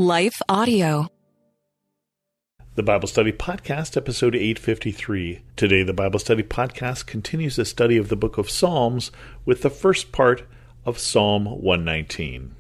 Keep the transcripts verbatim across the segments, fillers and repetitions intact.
Life Audio. The Bible Study Podcast, episode eight fifty-three. Today, the Bible Study Podcast continues the study of the book of Psalms with the first part of Psalm one nineteen.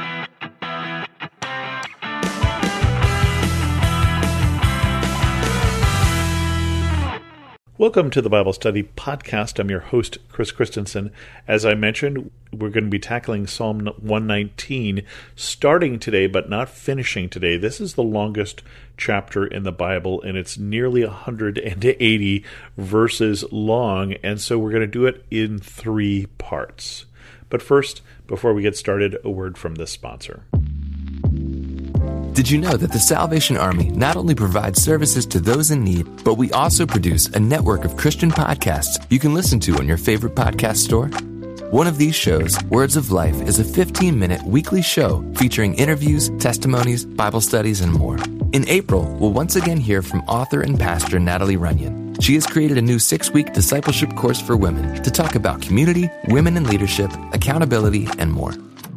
Welcome to the Bible Study Podcast. I'm your host, Chris Christensen. As I mentioned, we're going to be tackling Psalm one nineteen, starting today, but not finishing today. This is the longest chapter in the Bible, and it's nearly one hundred eighty verses long, and so we're going to do it in three parts. But first, before we get started, a word from this sponsor. Did you know that the Salvation Army not only provides services to those in need, but we also produce a network of Christian podcasts you can listen to on your favorite podcast store? One of these shows, Words of Life, is a fifteen-minute weekly show featuring interviews, testimonies, Bible studies, and more. In April, we'll once again hear from author and pastor Natalie Runyon. She has created a new six-week discipleship course for women to talk about community, women in leadership, accountability, and more.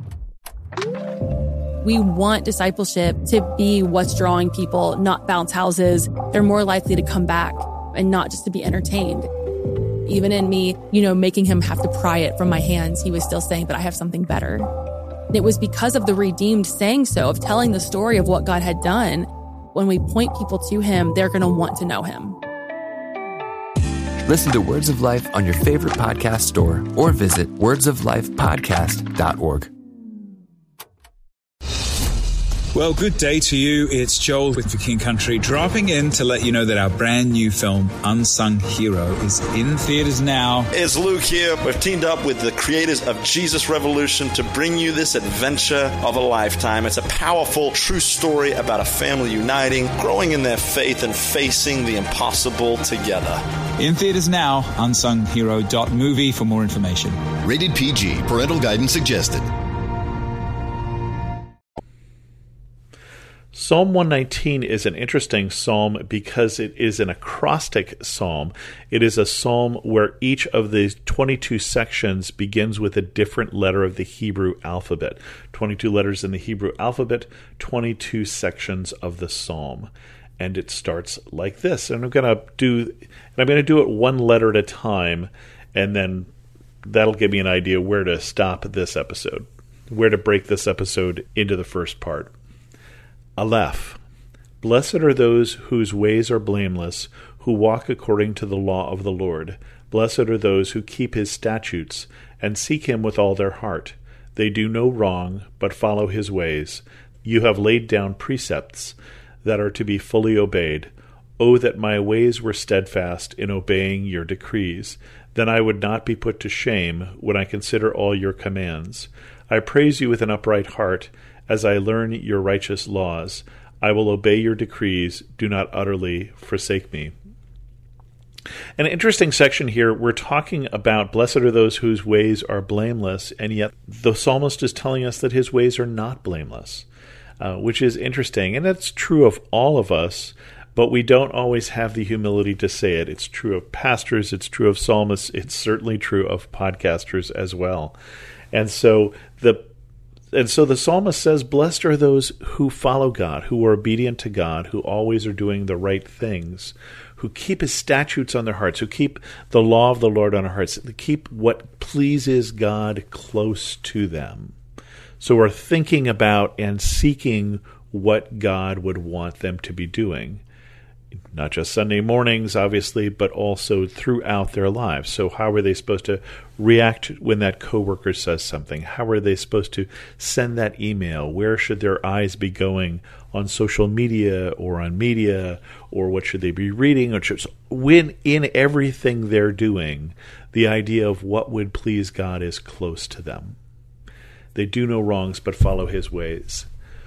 We want discipleship to be what's drawing people, not bounce houses. They're more likely to come back and not just to be entertained. Even in me, you know, making him have to pry it from my hands, he was still saying, but I have something better. And it was because of the redeemed saying so, of telling the story of what God had done. When we point people to him, they're going to want to know him. Listen to Words of Life on your favorite podcast store or visit words of life podcast dot org. Well, good day to you. It's Joel with The King Country, dropping in to let you know that our brand new film, Unsung Hero, is in theaters now. It's Luke here. We've teamed up with the creators of Jesus Revolution to bring you this adventure of a lifetime. It's a powerful, true story about a family uniting, growing in their faith, and facing the impossible together. In theaters now, unsung hero dot movie for more information. Rated P G. Parental guidance suggested. Psalm one nineteen is an interesting psalm because it is an acrostic psalm. It is a psalm where each of the twenty-two sections begins with a different letter of the Hebrew alphabet. twenty-two letters in the Hebrew alphabet, twenty-two sections of the psalm. And it starts like this. And I'm going to do and I'm going to do it one letter at a time, and then that'll give me an idea where to stop this episode, where to break this episode into the first part. Aleph. Blessed are those whose ways are blameless, who walk according to the law of the Lord. Blessed are those who keep his statutes and seek him with all their heart. They do no wrong, but follow his ways. You have laid down precepts that are to be fully obeyed. Oh, that my ways were steadfast in obeying your decrees. Then I would not be put to shame when I consider all your commands. I praise you with an upright heart, as I learn your righteous laws. I will obey your decrees. Do not utterly forsake me. An interesting section here. We're talking about blessed are those whose ways are blameless, and yet the psalmist is telling us that his ways are not blameless, uh, which is interesting. And that's true of all of us, but we don't always have the humility to say it. It's true of pastors. It's true of psalmists. It's certainly true of podcasters as well. And so the And so the psalmist says, blessed are those who follow God, who are obedient to God, who always are doing the right things, who keep his statutes on their hearts, who keep the law of the Lord on their hearts, keep what pleases God close to them. So we're thinking about and seeking what God would want them to be doing. Not just Sunday mornings, obviously, but also throughout their lives. So how are they supposed to react when that coworker says something? How are they supposed to send that email? Where should their eyes be going on social media or on media? Or what should they be reading? Or should, when in everything they're doing, the idea of what would please God is close to them. They do no wrongs, but follow his ways.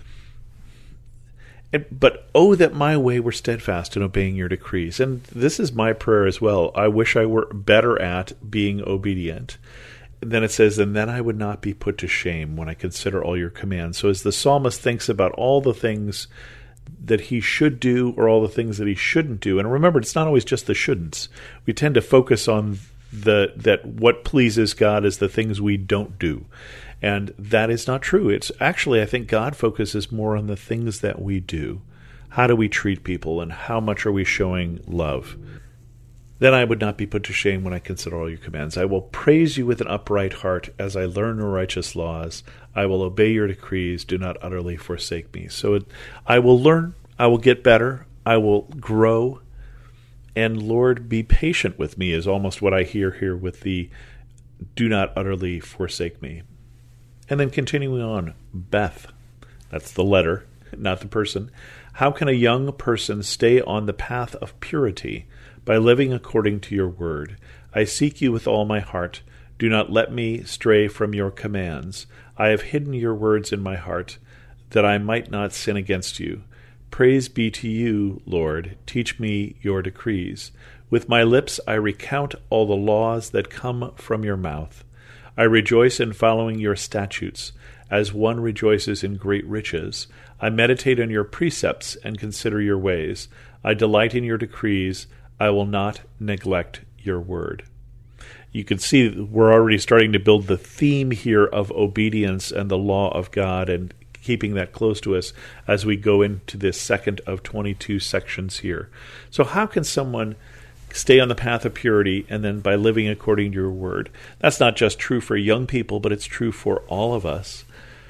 But, oh, that my way were steadfast in obeying your decrees. And this is my prayer as well. I wish I were better at being obedient. And then it says, and then I would not be put to shame when I consider all your commands. So as the psalmist thinks about all the things that he should do or all the things that he shouldn't do, and remember, it's not always just the shouldn'ts. We tend to focus on the that what pleases God is the things we don't do. And that is not true. It's actually, I think God focuses more on the things that we do. How do we treat people, and how much are we showing love? Then I would not be put to shame when I consider all your commands. I will praise you with an upright heart as I learn your righteous laws. I will obey your decrees. Do not utterly forsake me. So it, I will learn. I will get better. I will grow. And Lord, be patient with me is almost what I hear here with the do not utterly forsake me. And then continuing on, Beth. That's the letter, not the person. How can a young person stay on the path of purity? By living according to your word. I seek you with all my heart. Do not let me stray from your commands. I have hidden your words in my heart, that I might not sin against you. Praise be to you, Lord. Teach me your decrees. With my lips I recount all the laws that come from your mouth. I rejoice in following your statutes, as one rejoices in great riches. I meditate on your precepts and consider your ways. I delight in your decrees. I will not neglect your word. You can see we're already starting to build the theme here of obedience and the law of God, and keeping that close to us as we go into this second of twenty-two sections here. So how can someone stay on the path of purity and then by living according to your word? That's not just true for young people, but it's true for all of us.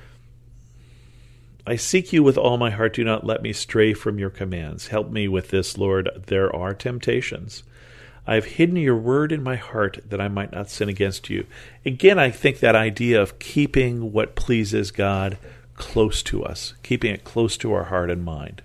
I seek you with all my heart. Do not let me stray from your commands. Help me with this, Lord. There are temptations. I have hidden your word in my heart that I might not sin against you. Again, I think that idea of keeping what pleases God close to us, keeping it close to our heart and mind.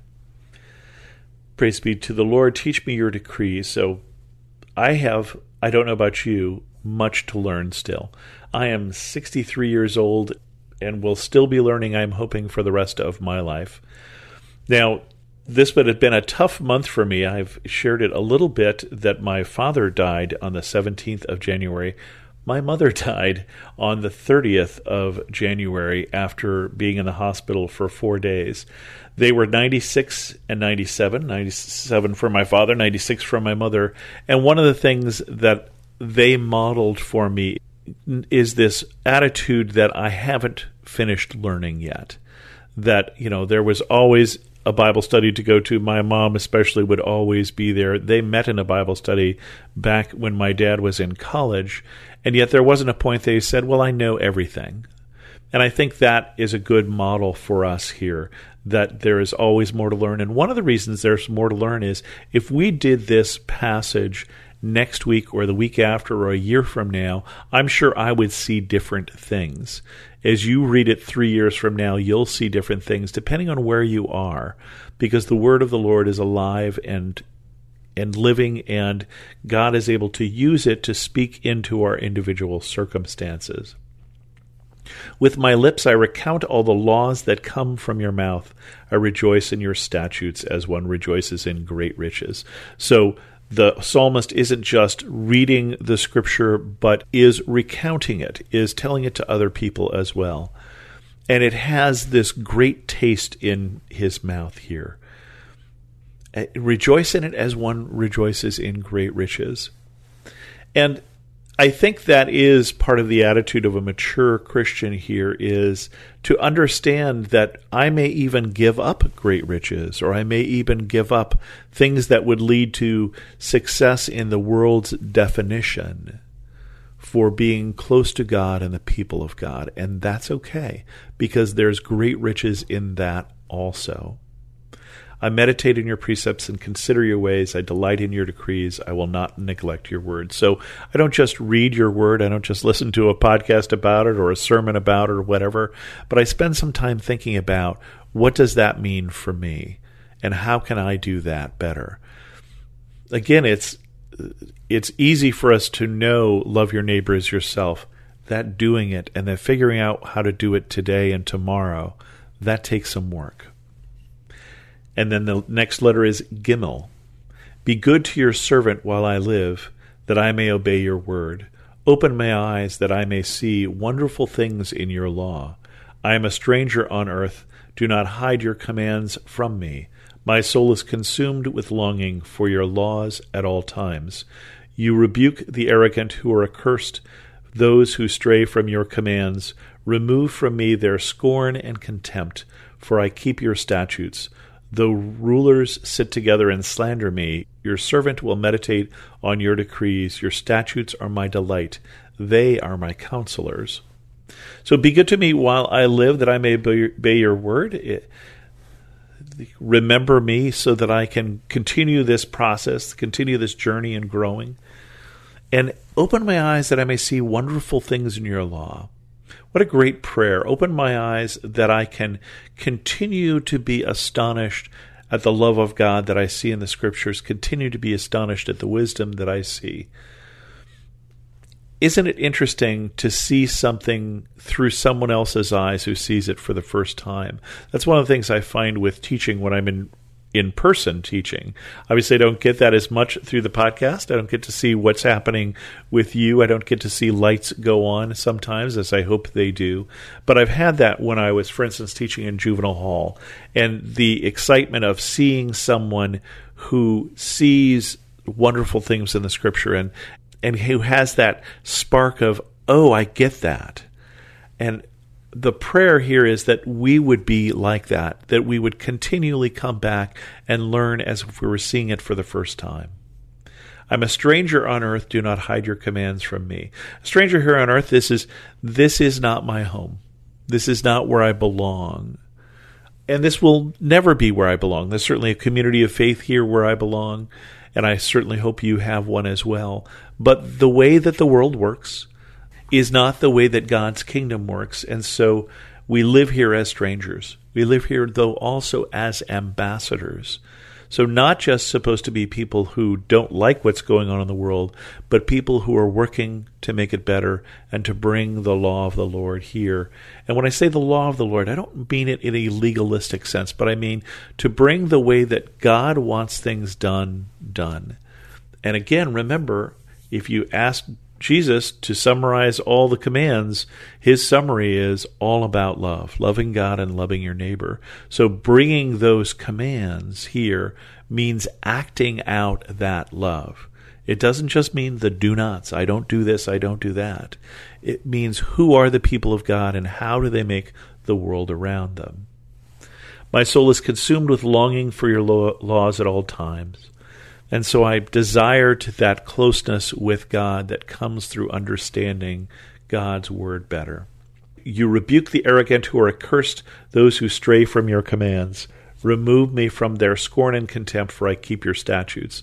Praise be to the Lord. Teach me your decrees. So I have, I don't know about you, much to learn still. I am sixty-three years old and will still be learning, I'm hoping, for the rest of my life. Now, this would have been a tough month for me. I've shared it a little bit that my father died on the seventeenth of January. My mother died on the thirtieth of January after being in the hospital for four days. They were ninety-six and ninety-seven, ninety-seven for my father, ninety-six for my mother. And one of the things that they modeled for me is this attitude that I haven't finished learning yet. That, you know, there was always a Bible study to go to. My mom especially would always be there. They met in a Bible study back when my dad was in college, and yet there wasn't a point they said, well, I know everything. And I think that is a good model for us here, that there is always more to learn. And one of the reasons there's more to learn is if we did this passage next week or the week after or a year from now, I'm sure I would see different things. As you read it three years from now, you'll see different things depending on where you are, because the word of the Lord is alive and and living, and God is able to use it to speak into our individual circumstances. With my lips I recount all the laws that come from your mouth. I rejoice in your statutes as one rejoices in great riches. So the psalmist isn't just reading the scripture, but is recounting it, is telling it to other people as well. And it has this great taste in his mouth here. Rejoice in it as one rejoices in great riches. And I think that is part of the attitude of a mature Christian here, is to understand that I may even give up great riches, or I may even give up things that would lead to success in the world's definition for being close to God and the people of God. And that's okay, because there's great riches in that also. I meditate in your precepts and consider your ways. I delight in your decrees. I will not neglect your word. So I don't just read your word. I don't just listen to a podcast about it or a sermon about it or whatever, but I spend some time thinking about what does that mean for me and how can I do that better? Again, it's it's easy for us to know love your neighbor as yourself. That doing it and then figuring out how to do it today and tomorrow, that takes some work. And then the next letter is Gimel. Be good to your servant while I live, that I may obey your word. Open my eyes that I may see wonderful things in your law. I am a stranger on earth. Do not hide your commands from me. My soul is consumed with longing for your laws at all times. You rebuke the arrogant who are accursed, those who stray from your commands. Remove from me their scorn and contempt, for I keep your statutes. Though rulers sit together and slander me, your servant will meditate on your decrees. Your statutes are my delight. They are my counselors. So be good to me while I live, that I may obey your word. It, remember me so that I can continue this process, continue this journey and growing. And open my eyes that I may see wonderful things in your law. What a great prayer. Open my eyes that I can continue to be astonished at the love of God that I see in the Scriptures, continue to be astonished at the wisdom that I see. Isn't it interesting to see something through someone else's eyes who sees it for the first time? That's one of the things I find with teaching when I'm in in-person teaching. Obviously, I don't get that as much through the podcast. I don't get to see what's happening with you. I don't get to see lights go on sometimes, as I hope they do. But I've had that when I was, for instance, teaching in juvenile hall. And the excitement of seeing someone who sees wonderful things in the Scripture and, and who has that spark of, oh, I get that. And the prayer here is that we would be like that, that we would continually come back and learn as if we were seeing it for the first time. I'm a stranger on earth, do not hide your commands from me. A stranger here on earth, this is this is not my home. This is not where I belong. And this will never be where I belong. There's certainly a community of faith here where I belong, and I certainly hope you have one as well. But the way that the world works is not the way that God's kingdom works. And so we live here as strangers. We live here, though, also as ambassadors. So not just supposed to be people who don't like what's going on in the world, but people who are working to make it better and to bring the law of the Lord here. And when I say the law of the Lord, I don't mean it in a legalistic sense, but I mean to bring the way that God wants things done, done. And again, remember, if you ask Jesus to summarize all the commands, his summary is all about love, loving God and loving your neighbor. So bringing those commands here means acting out that love. It doesn't just mean the do nots. I don't do this, I don't do that. It means who are the people of God and how do they make the world around them. My soul is consumed with longing for your laws at all times. And so I desire to that closeness with God that comes through understanding God's word better. You rebuke the arrogant who are accursed, those who stray from your commands. Remove me from their scorn and contempt, for I keep your statutes.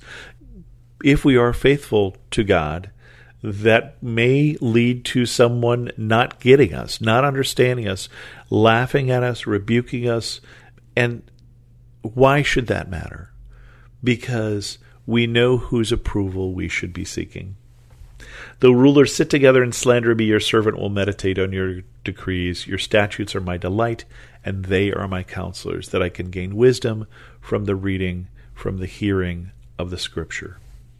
If we are faithful to God, that may lead to someone not getting us, not understanding us, laughing at us, rebuking us. And why should that matter? Because we know whose approval we should be seeking. Though rulers sit together and slander me, your servant will meditate on your decrees. Your statutes are my delight, and they are my counselors, that I can gain wisdom from the reading, from the hearing of the Scripture.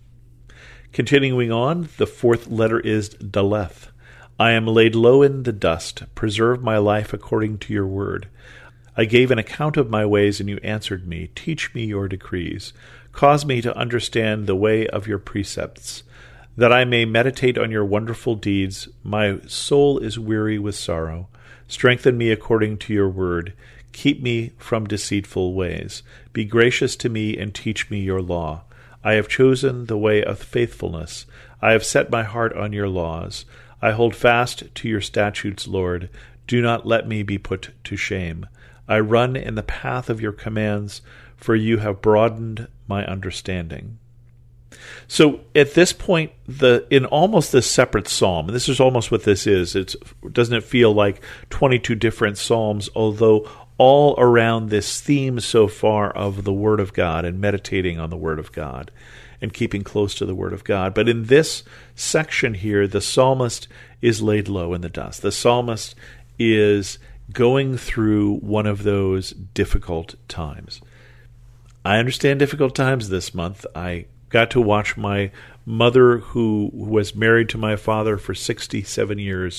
Continuing on, the fourth letter is Daleth. I am laid low in the dust. Preserve my life according to your word. I gave an account of my ways, and you answered me. Teach me your decrees. Cause me to understand the way of your precepts, that I may meditate on your wonderful deeds. My soul is weary with sorrow. Strengthen me according to your word. Keep me from deceitful ways. Be gracious to me and teach me your law. I have chosen the way of faithfulness. I have set my heart on your laws. I hold fast to your statutes, Lord. Do not let me be put to shame. I run in the path of your commands, for you have broadened my understanding. So at this point, the in almost this separate psalm, and this is almost what this is, it's, doesn't it feel like twenty-two different psalms, although all around this theme so far of the Word of God and meditating on the Word of God and keeping close to the Word of God. But in this section here, the psalmist is laid low in the dust. The psalmist is going through one of those difficult times. I understand difficult times this month. I got to watch my mother, who was married to my father for sixty-seven years,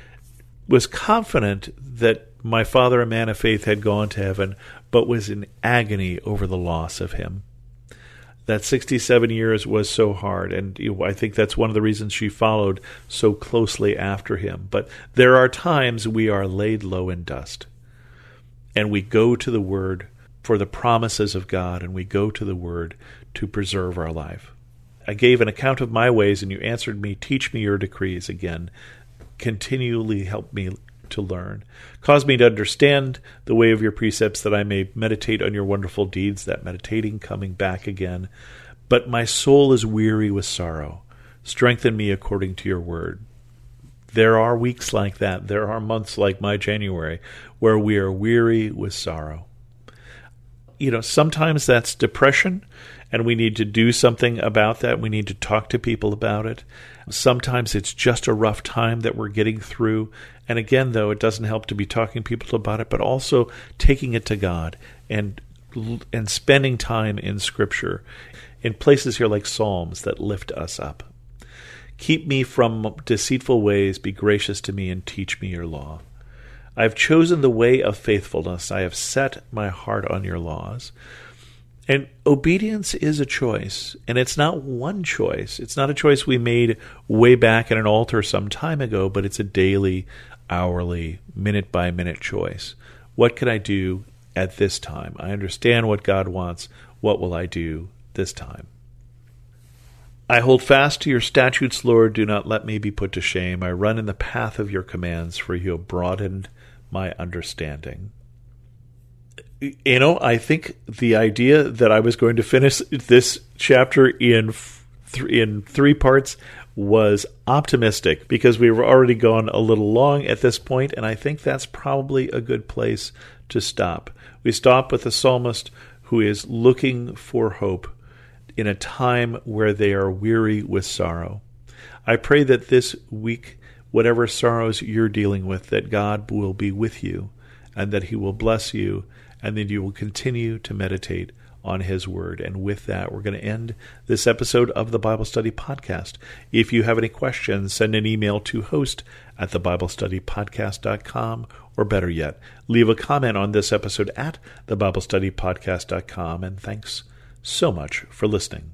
was confident that my father, a man of faith, had gone to heaven, but was in agony over the loss of him. that sixty-seven years was so hard, and you know, I think that's one of the reasons she followed so closely after him. But there are times we are laid low in dust, and we go to the Word for the promises of God, and we go to the Word to preserve our life. I gave an account of my ways, and you answered me, teach me your decrees. Again, continually help me to learn. Cause me to understand the way of your precepts, that I may meditate on your wonderful deeds, that meditating coming back again. But my soul is weary with sorrow. Strengthen me according to your word. There are weeks like that. There are months like my January where we are weary with sorrow. You know, sometimes that's depression, and we need to do something about that. We need to talk to people about it. Sometimes it's just a rough time that we're getting through. And again, though, it doesn't help to be talking to people about it, but also taking it to God and and spending time in Scripture, in places here like Psalms that lift us up. Keep me from deceitful ways, be gracious to me, and teach me your law. I have chosen the way of faithfulness. I have set my heart on your laws. And obedience is a choice, and it's not one choice. It's not a choice we made way back at an altar some time ago, but it's a daily, hourly, minute-by-minute choice. What can I do at this time? I understand what God wants. What will I do this time? I hold fast to your statutes, Lord. Do not let me be put to shame. I run in the path of your commands, for you have broadened my understanding. You know, I think the idea that I was going to finish this chapter in th- in three parts was optimistic, because we were already gone a little long at this point, and I think that's probably a good place to stop. We stop with the psalmist who is looking for hope in a time where they are weary with sorrow. I pray that this week, whatever sorrows you're dealing with, that God will be with you, and that he will bless you, and then you will continue to meditate on his word. And with that, we're going to end this episode of the Bible Study Podcast. If you have any questions, send an email to host at the bible study podcast dot com, or better yet, leave a comment on this episode at the bible study podcast dot com. And thanks so much for listening.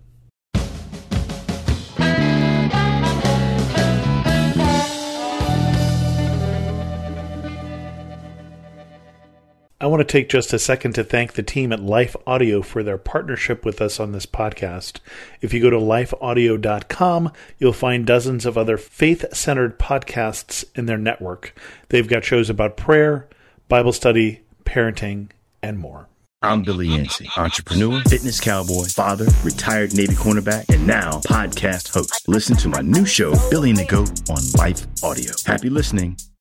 I want to take just a second to thank the team at Life Audio for their partnership with us on this podcast. If you go to life audio dot com, you'll find dozens of other faith-centered podcasts in their network. They've got shows about prayer, Bible study, parenting, and more. I'm Billy Yancey, entrepreneur, fitness cowboy, father, retired Navy cornerback, and now podcast host. Listen to my new show, Billy and the Goat, on Life Audio. Happy listening.